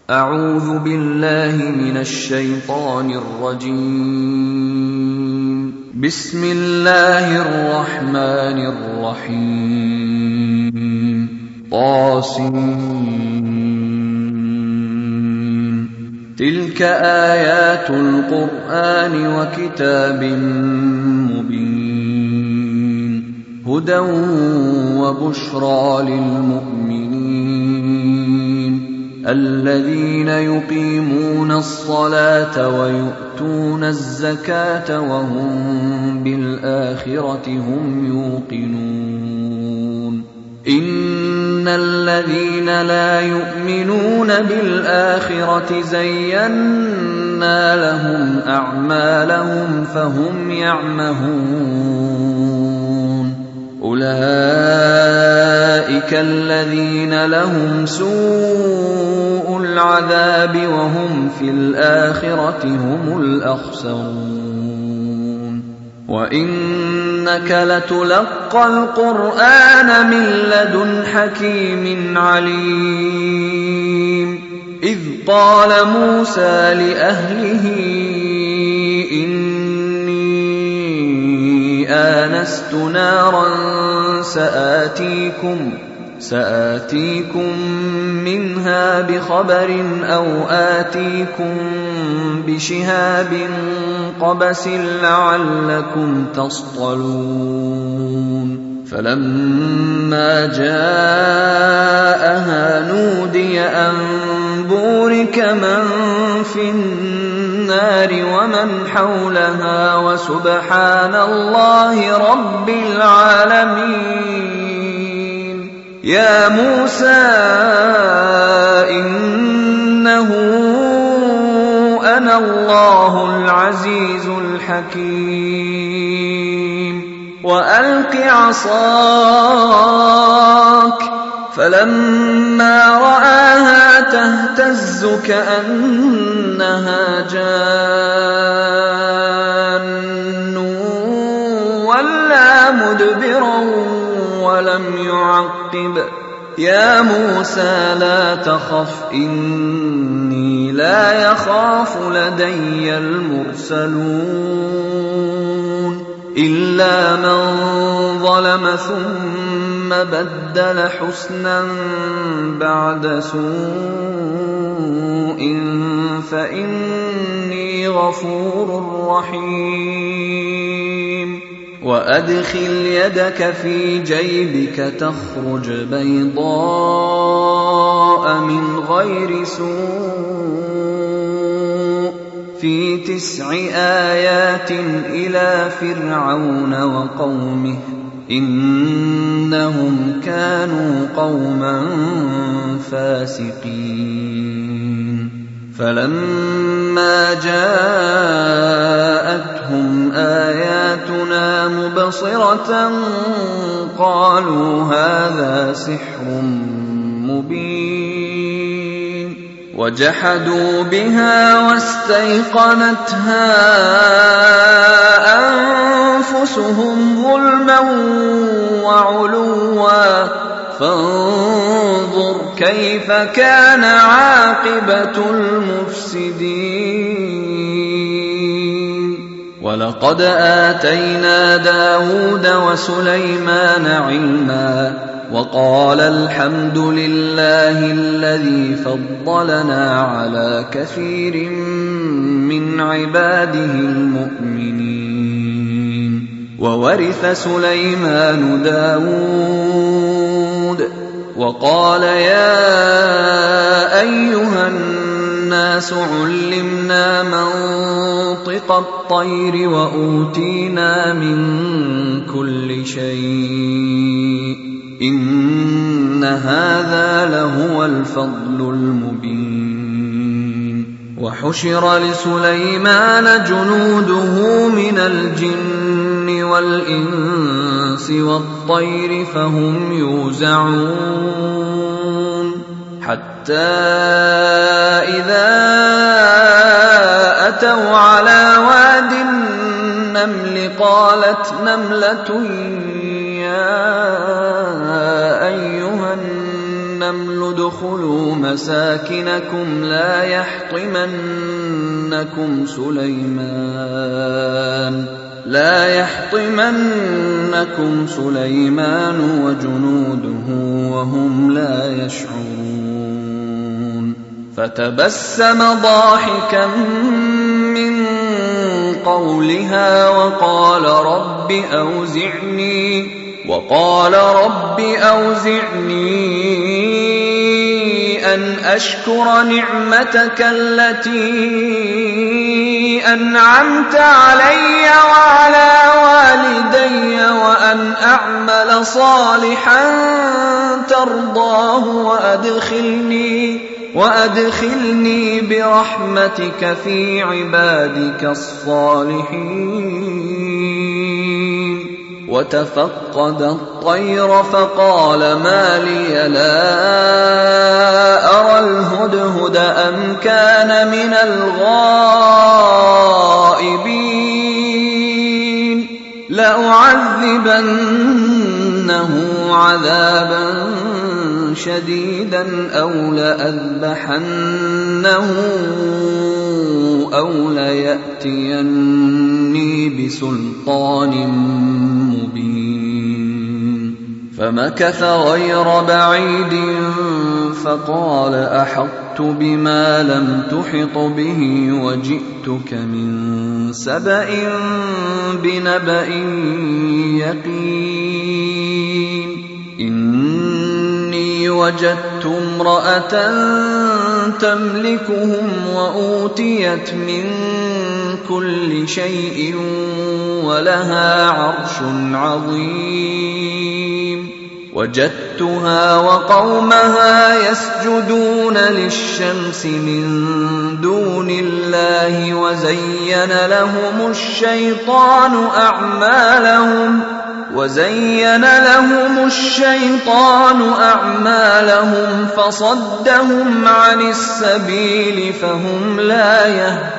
أعوذ بالله من الشيطان الرجيم. بسم الله الرحمن الرحيم. طاسين. تلك آيات القرآن وكتاب مبين، هدى وبشرى للمؤمنين الذين يقيمون الصلاة ويؤتون الزكاة وهم بالآخرة هم يوقنون. إن الذين لا يؤمنون بالآخرة زينا لهم أعمالهم فهم يعمهون. أولئك الذين لهم سوء العذاب وهم في الآخرة هم الأخسرون. وإنك لتلقى القرآن من لدن حكيم عليم. إذ قال موسى لأهله إني آنست نارا سآتيكم منها بخبر أو آتيكم بشهاب قبس لعلكم تصطلون. فلما جاءها نودي أن بورك من في النار ومن حولها وسبحان الله رب العالمين. يا موسى إنه أنا الله العزيز الحكيم. وألق عصاك. فلما رآها تهتز كأنها جان ولا مدبرا ولم يعقب. يا موسى لا تخف إني لا يخاف لدي المرسلون. إلا من ظلم ثم بدل حسنا بعد سوء فإني غفور رحيم. وأدخل يدك في جيبك تخرج بيضاء من غير سوء في 9 آيات إلى فرعون وقومه إنهم كانوا قوما فاسقين. فلما جاءتهم آياتنا مبصرة قالوا هذا سحر مبين. وجحدوا بها واستيقنتها أنفسهم ظلما وعلوا فانظر كيف كان عاقبة المفسدين. ولقد آتينا داود وسليمان علما وقال الحمد لله الذي فضلنا على كثير من عباده المؤمنين. وورث سليمان داود وقال يا أيها الناس علمنا منطق الطير وأوتينا من كل شيء إن هذا لهو الفضل المبين. وحشر لسليمان جنوده من الجن والإنس والطير فهم يوزعون. حتى إذا أتوا على واد النمل قالت نملة يا أيها النمل ادخلوا مساكنكم لا يحطمنكم سليمان وجنوده وهم لا يشعرون فتبسم ضاحكا من قولها وقال رب أوزعني أن أشكر نعمتك التي أنعمت علي وعلى والدي وأن أعمل صالحا ترضاه وأدخلني برحمتك في عبادك الصالحين. وتفقد الطير فقال ما لي لا أرى الهدهد أم كان من الغائبين لأعذبنه عذابا شديدا أو لأذبحنه أو ليأتيني بسلطان مبين. فمكث غير بعيد فقال أحطت بما لم تحط به وجئتك من سبأ بنبأ يقين. إني وجدت امرأة تملكهم وأوتيت من كل شيء ولها عرش عظيم. وجدتها وقومها يسجدون للشمس من دون الله وزين لهم الشيطان أعمالهم فصدهم عن السبيل فهم لا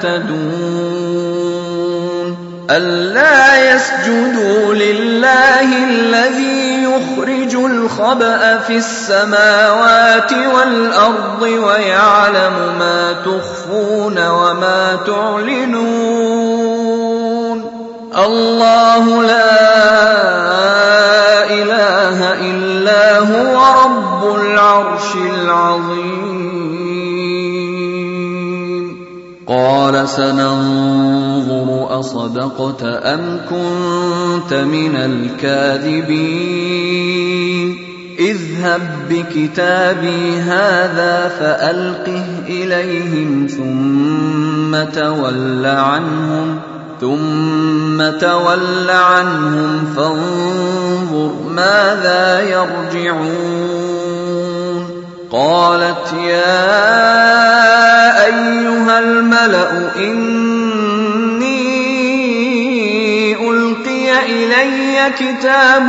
يهتدون. ألا يسجدوا لله الذي يخرج الخبأ في السماوات والأرض ويعلم ما تخفون وما تعلنون. الله لا إله إلا هو رب العرش العظيم. قال سننظر أصدقت أم كنت من الكاذبين. اذهب بكتابي هذا فألقه إليهم ثم تول عنهم فانظر ماذا يرجعون. قالت يا أيها الملأ إني ألقي إلي كتاب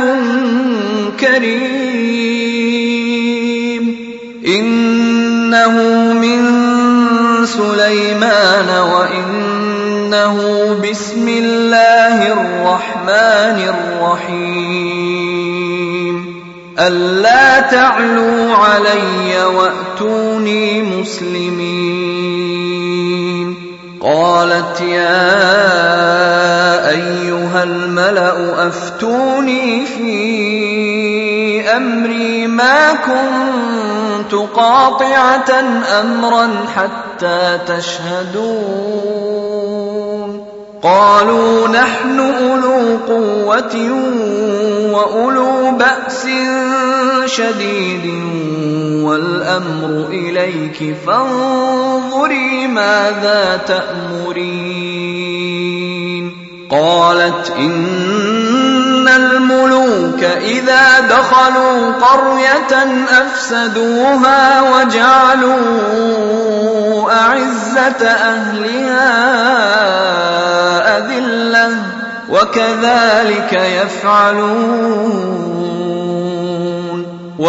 كريم إنه من سليمان وإنه بسم الله الرحمن الرحيم. ألا تعلوا علي وأتوني مسلمين. قالت يا أيها الملأ أفتوني في أمري ما كنت قاطعة أمرا حتى تشهدون. قالوا نحن أولو قوة وأولو بأس شديد والأمر إليك فانظري ماذا تأمرين. قالت إن الملوك إذا دخلوا قرية أفسدوها وجعلوا أعزة أهلها أذلة وكذلك يفعلون.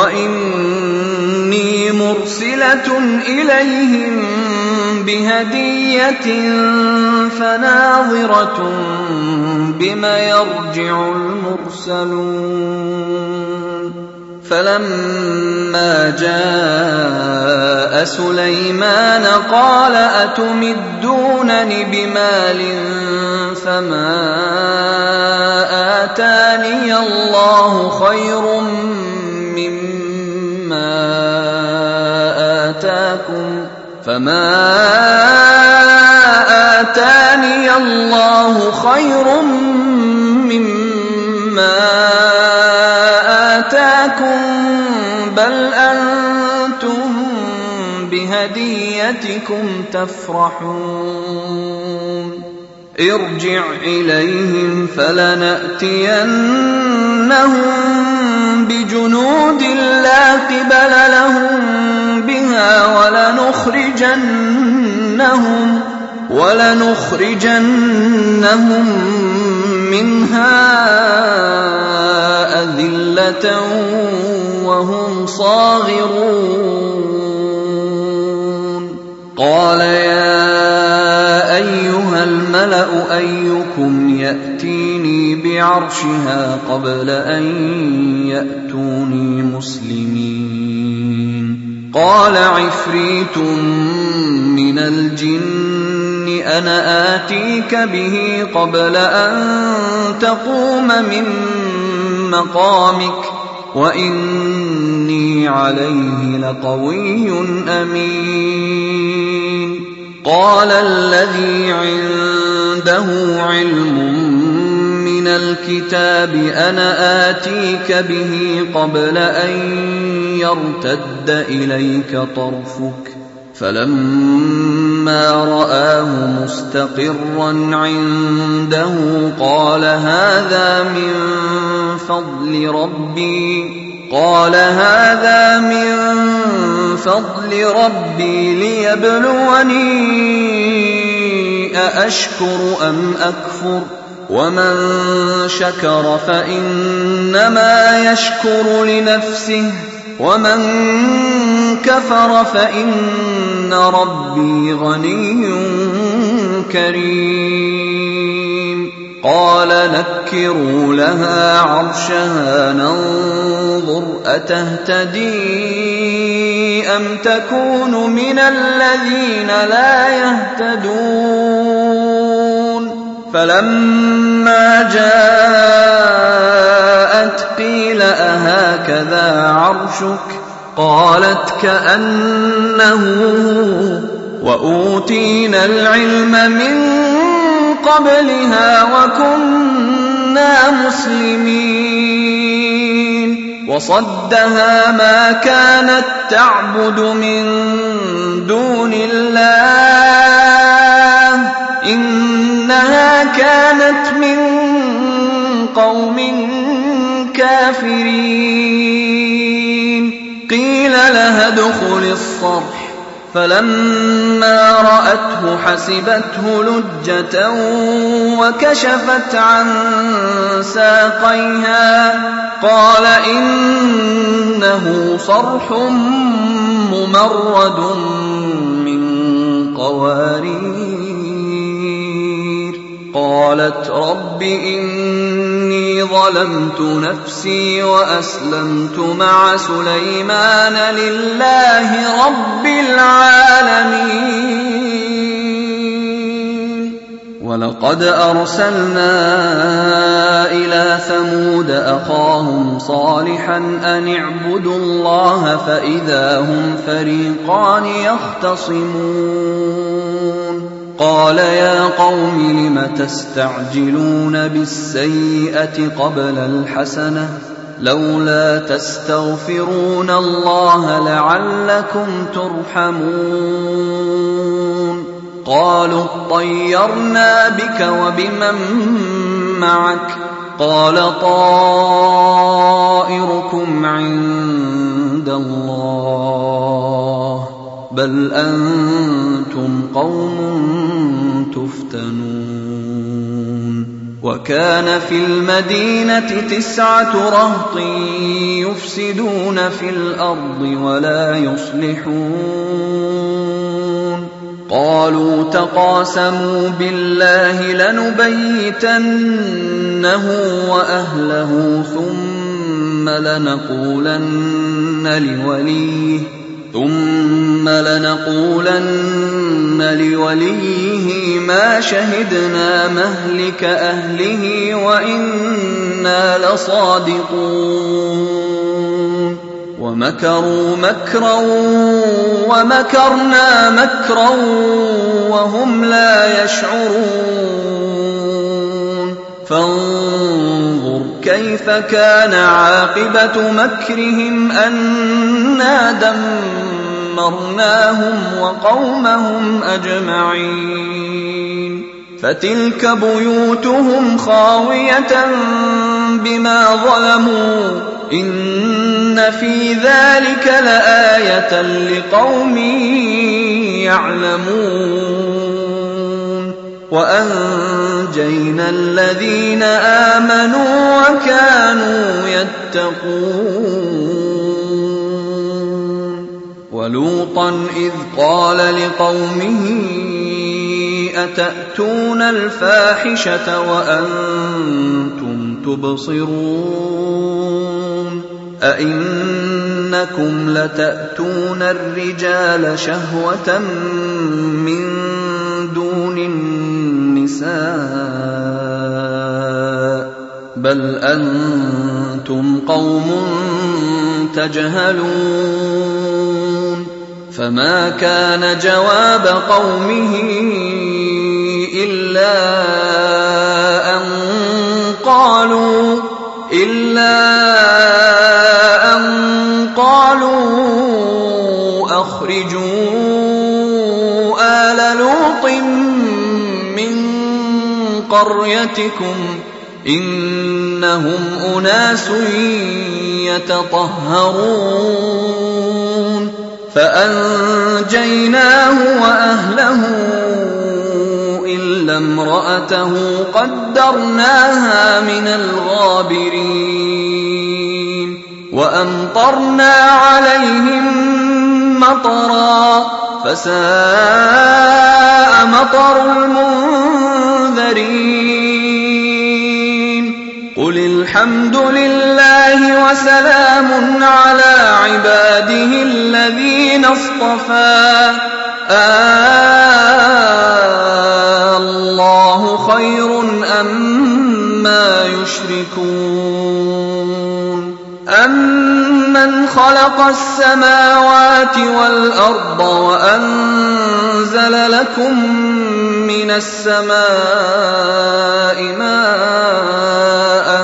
وإني مرسلة إليهم بهدية فناظرة بما يرجع المرسلون. فلما جاء سليمان قال أتمدونني بمال فما آتاني الله خير مما آتاكم بل أنتم بهديتكم تفرحون ارجع إليهم فلنأتينهم بجنود لا قبل لهم بها ولنخرجنهم منها أذلة وهم صاغرون قال يا أيها الملأ أيكم يأتيني بعرشها قبل أن يأتوني مسلمين قال عفريت من الجن أنا آتيك به قبل أن تقوم من مقامك وإني عليه لقوي أمين قال الذي عنده علم من الكتاب أنا آتيك به قبل أن يرتد إليك طرفك فلما رآه مستقرا عنده قال هذا من فضل ربي ليبلوني أأشكر أم أكفر ومن شكر فإنما يشكر لنفسه ومن كفر فإن ربي غني كريم قال نكروا لها عرشها ننظر أتهتدي أم تكون من الذين لا يهتدون فلما جاءت قيل أهكذا عرشك قالت كأنه وأوتينا العلم من قبلها وكنا مسلمين وصدها ما كانت تعبد من دون الله إنها كانت من قوم كافرين قيل لها ادخل الصرح فلما رأته حسبته لجة وكشفت عن ساقيها قال إنه صرح ممرد من قوارير قالت رب إني ظلمت نفسي وأسلمت مع سليمان لله رب العالمين ولقد أرسلنا إلى ثمود أخاهم صالحا أن اعبدوا الله فإذا هم فريقان يختصمون قال يا قوم لم تستعجلون بالسيئة قبل الحسنة لولا تستغفرون الله لعلكم ترحمون قالوا اطيرنا بك وبمن معك قال طائركم عند الله بل أنتم قوم تفتنون وكان في المدينة 9 رهط يفسدون في الأرض ولا يصلحون قالوا تقاسموا بالله لنبيتنه وأهله ثم ثم لنقولن لوليه ما شهدنا مهلك أهله وإنا لصادقون ومكروا مكرا ومكرنا مكرا وهم لا يشعرون فانظر كيف كان عاقبة مكرهم أنا دمرناهم وقومهم أجمعين فتلك بيوتهم خاوية بما ظلموا إن في ذلك لآية لقوم يعلمون وأنجينا الذين آمنوا وكانوا يتقون ولوطا إذ قال لقومه أتأتون الفاحشة وأنتم تبصرون أئنكم لتأتون الرجال شهوة من دون النساء بل أنتم قوم تجهلون فما كان جواب قومه إلا أن قالوا أخرجوا آل لوط من قريتكم إنهم أناس يتطهرون فأنجيناه وأهله إلا امرأته قدرناها من الغابرين وأمطرنا عليهم مطرا فساء مطر المنذرين قل الحمد لله وسلام على عباده الذين اصطفى الله خير أما يشركون أمن خلق السماوات والأرض وأنزل لكم من السماء ماء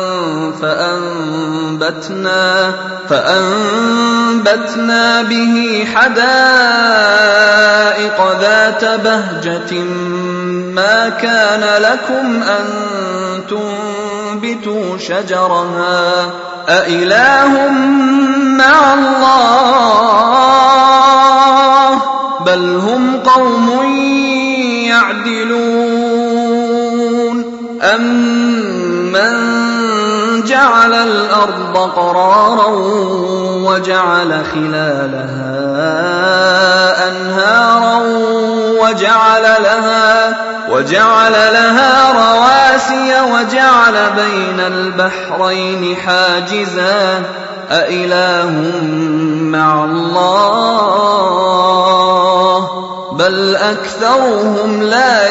فأنبتنا به حدائق ذات بهجة ما كان لكم أن تنبتوا شجرها أإله مع الله بل هم قوم يعدلون أمن جعل الأرض قرارا وجعل خلالها أنهارا وجعل لها رواسي وجعل بين البحرين حاجزا أإله مع الله بل أكثرهم لا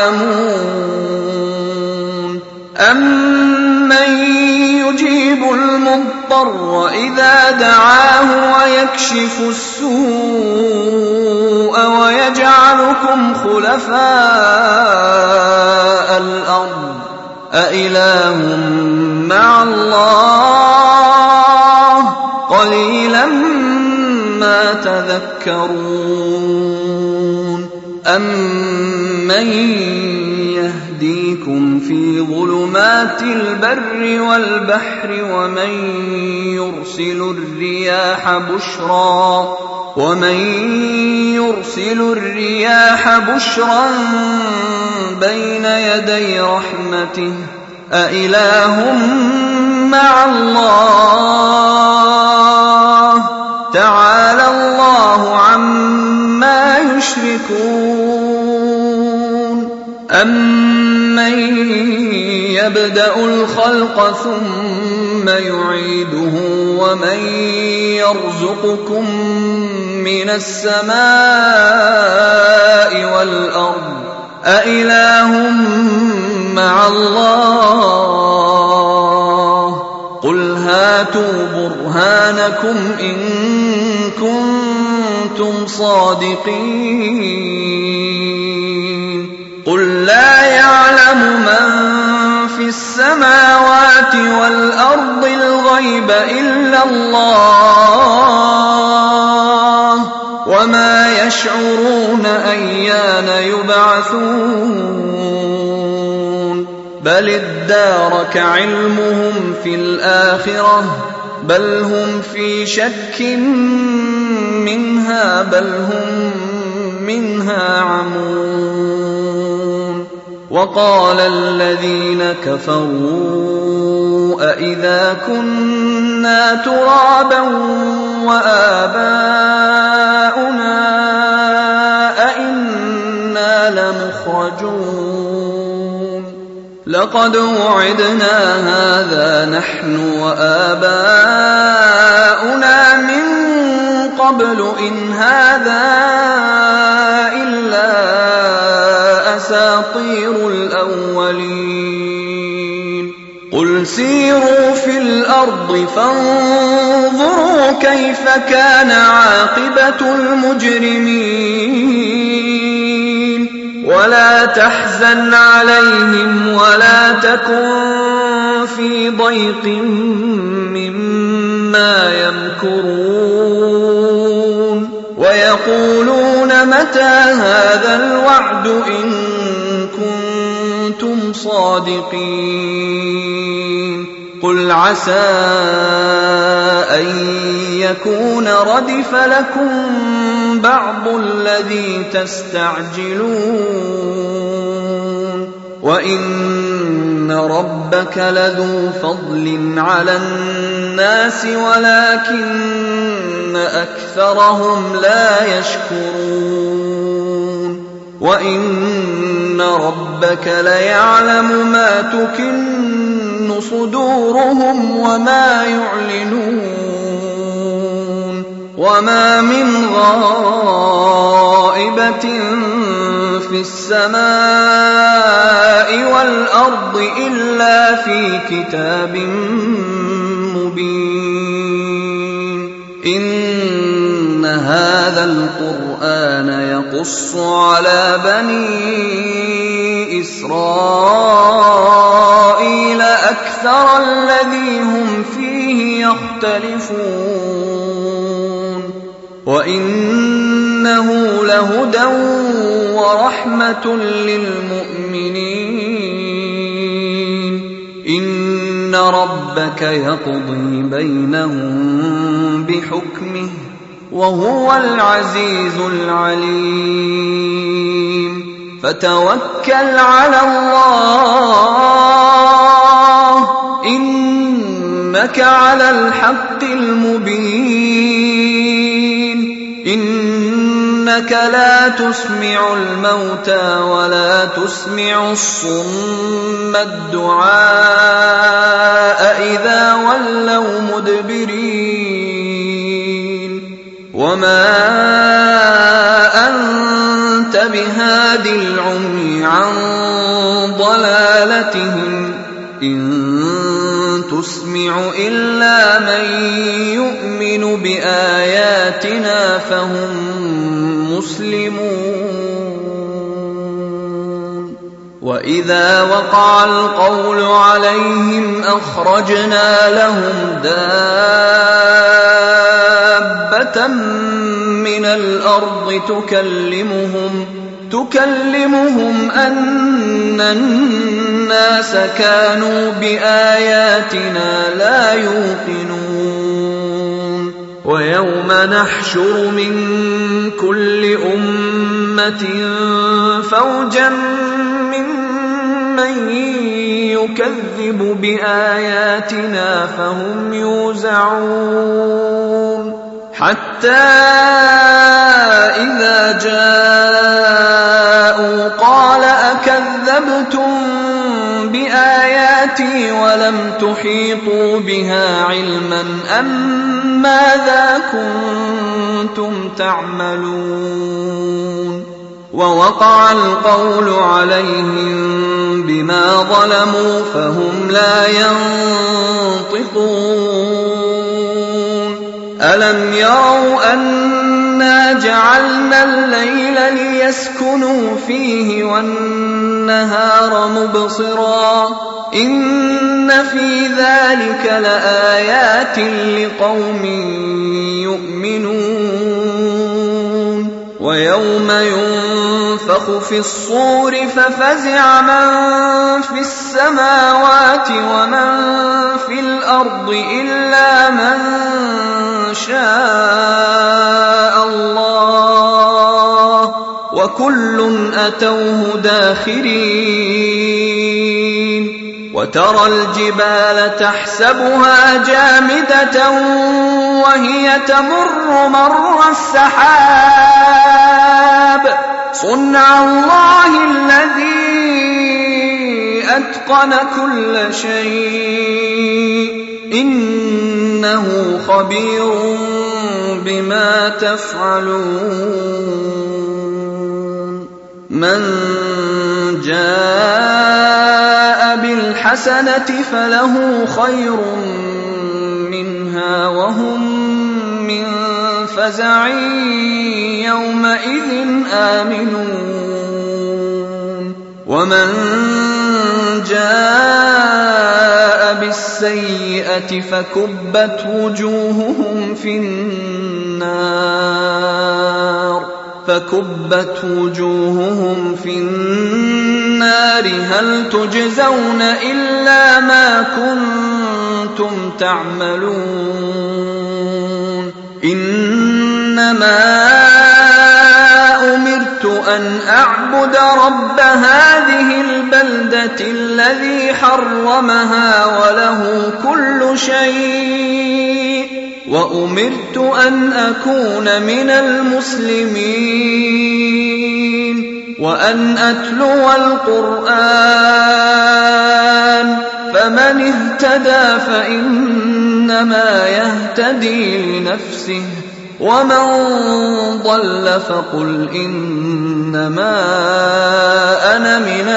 يعلمون أمن يجيب المضطر إذا دعاه ويكشف السوء ويجعلكم خلفاء الأرض أإله مع الله قليلا ما تذكرون أمن يهديكم في ظلمات البر والبحر ومن يرسل الرياح بشرا بين يدي رحمته أإله مع الله تعالى الله عما يشركون أَمَّن يَبْدَأُ الْخَلْقَ ثُمَّ يُعِيدُهُ وَمَن يَرْزُقُكُم مِّنَ السَّمَاءِ وَالْأَرْضِ أَإِلَٰهٌ مَّعَ اللَّهِ قُلْ هَاتُوا بُرْهَانَكُمْ إِن كُنتُمْ صَادِقِينَ قُل لَّا يَعْلَمُ مَن فِي السَّمَاوَاتِ وَالْأَرْضِ الْغَيْبَ إِلَّا اللَّهُ وَمَا يَشْعُرُونَ أَيَّانَ يُبْعَثُونَ بَلِ ادَّارَكَ عِلْمُهُمْ فِي الْآخِرَةِ بَلْ هُمْ فِي شَكٍّ مِّنْهَا بَلْ هُم مِّنْهَا عَمُونَ وَقَالَ الَّذِينَ كَفَرُوا أَإِذَا كُنَّا تُرَابًا وَآبَاؤُنَا أَإِنَّا لَمُخْرَجُونَ لَقَدْ وُعِدْنَا هَٰذَا نَحْنُ وَآبَاؤُنَا مِن قَبْلُ إِنْ هَٰذَا إِلَّا أَسَاطِيرُ الْأَوَّلِينَ قُلْ سِيرُوا فِي الْأَرْضِ فَانظُرُوا كَيْفَ كَانَ عَاقِبَةُ الْمُجْرِمِينَ وَلَا تَحْزَنْ عَلَيْهِمْ وَلَا تَكُن فِي ضَيْقٍ مِّمَّا يَمْكُرُونَ وَيَقُولُونَ مَتَىٰ هَٰذَا الْوَعْدُ إِن كُنتُمْ صَادِقِينَ قُلْ عَسَىٰ أَن يَكُونَ رَدِفَ لَكُم بَعْضُ الَّذِي تَسْتَعْجِلُونَ وَإِنَّ رَبَّكَ لَذُو فَضْلٍ عَلَى النَّاسِ وَلَٰكِنَّ أَكْثَرَهُمْ لَا يَشْكُرُونَ وَإِنَّ رَبَّكَ لَيَعْلَمُ مَا تُكِنُّ صُدُورُهُمْ وَمَا يُعْلِنُونَ وَمَا مِنْ غَائِبَةٍ فِي السَّمَاءِ وَالْأَرْضِ إِلَّا فِي كِتَابٍ مُّبِينٍ إِنَّ هَٰذَا الْقُرْآنَ يَقُصُّ عَلَىٰ بَنِي إِسْرَائِيلَ أَكْثَرَ الَّذِي هُمْ فِيهِ يَخْتَلِفُونَ وَإِنَّهُ لَهُدًى وَرَحْمَةٌ لِّلْمُؤْمِنِينَ إِنَّ رَبَّكَ يَقْضِي بَيْنَهُم بِحُكْمِهِ وَهُوَ الْعَزِيزُ الْعَلِيمُ فَتَوَكَّلْ عَلَى اللَّهِ إِنَّكَ عَلَى الْحَقِّ الْمُبِينِ إِنَّكَ لَا تُسْمِعُ الْمَوْتَىٰ وَلَا تُسْمِعُ الصُّمَّ الدُّعَاءَ إِذَا وَلَّوْا مُدْبِرِينَ وَمَا أَنتَ بِهَادِ الْعُمْيِ عَن ضَلَالَتِهِمْ إِن تُسْمِعُ إِلَّا مَن يُؤْمِنُ بِآيَاتِنَا فَهُم مُّسْلِمُونَ وَإِذَا وَقَعَ الْقَوْلُ عَلَيْهِمْ أَخْرَجْنَا لَهُمْ دَابَّةً مِّنَ الْأَرْضِ تُكَلِّمُهُمْ أَنَّ النَّاسَ كَانُوا بِآيَاتِنَا لَا يُوقِنُونَ وَيَوْمَ نَحْشُرُ مِن كُلِّ أُمَّةٍ فَوْجًا مِّمَّن يُكَذِّبُ بِآيَاتِنَا فَهُمْ يُوزَعُونَ حَتَّىٰ إِذَا جَاءُوا قَالَ أَكَذَّبْتُمْ كذبتم بآياتي ولم تحيطوا بها علما أم ماذا كنتم تعملون ووقع القول عليهم بما ظلموا فهم لا ينطقون ألم يروا أنا جعلنا الليل ليسكنوا فيه والنهار مبصرا إن في ذلك لآيات لقوم يؤمنون ويوم ينفخ في الصور ففزع من في السماوات ومن في الأرض إلا من شاء الله وكل أتوه داخرين وترى الجبال تحسبها جامدة وهي تمر مر السحاب صنع الله الذي أتقن كل شيء إنه خبير بما تفعلون من جاء بالحسنة فله خير منها وهم من فزع يومئذ آمنون ومن جاء بالسيئة فكبت وجوههم في النار هل تجزون إلا ما كنتم تعملون إنما أمرت أن أعبد رب هذه البلدة الذي حرمها وله كل شيء وأمرت أن أكون من المسلمين وأن أتلو القرآن فمن اهتدى فإنما يهتدي لنفسه ومن ضل فقل إنما أنا من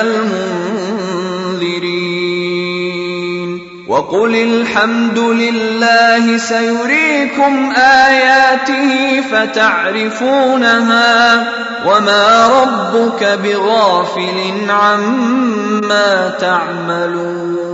المنذرين وقل الحمد لله سيريكم آياته فتعرفونها وما ربك بغافل عما تعملون